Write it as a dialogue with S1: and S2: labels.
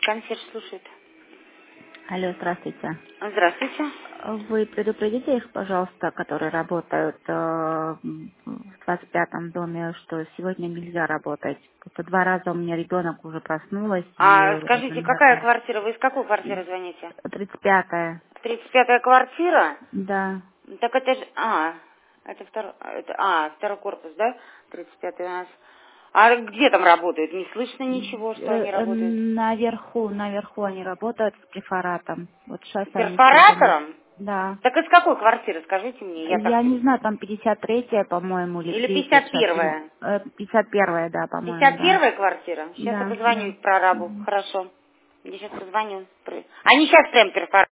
S1: Консьерж слушает.
S2: Алло, здравствуйте.
S1: Здравствуйте.
S2: Вы предупредите их, пожалуйста, которые работают в 25-м доме, что сегодня нельзя работать. Это 2 раза у меня ребенок уже проснулась и
S1: А скажите, какая квартира? Вы из какой квартиры звоните?
S2: 35-я.
S1: 35-я квартира?
S2: Да.
S1: Так это же... второй корпус, да? 35-й у нас. А где там работают? Не слышно ничего, что они работают.
S2: Наверху они работают с префаратом. Вот сейчас
S1: С
S2: они что-то...
S1: перфоратором?
S2: Да.
S1: Так из какой квартиры, скажите мне? Я так...
S2: Я не знаю, там 53-я, по-моему, или
S1: Или
S2: третья. Сейчас.
S1: 51-я?
S2: 51-я, да, по-моему, да.
S1: 51-я квартира? Сейчас я
S2: Да,
S1: позвоню
S2: да.
S1: их прорабу. Хорошо. Я сейчас позвоню. Они сейчас прям перфоратором.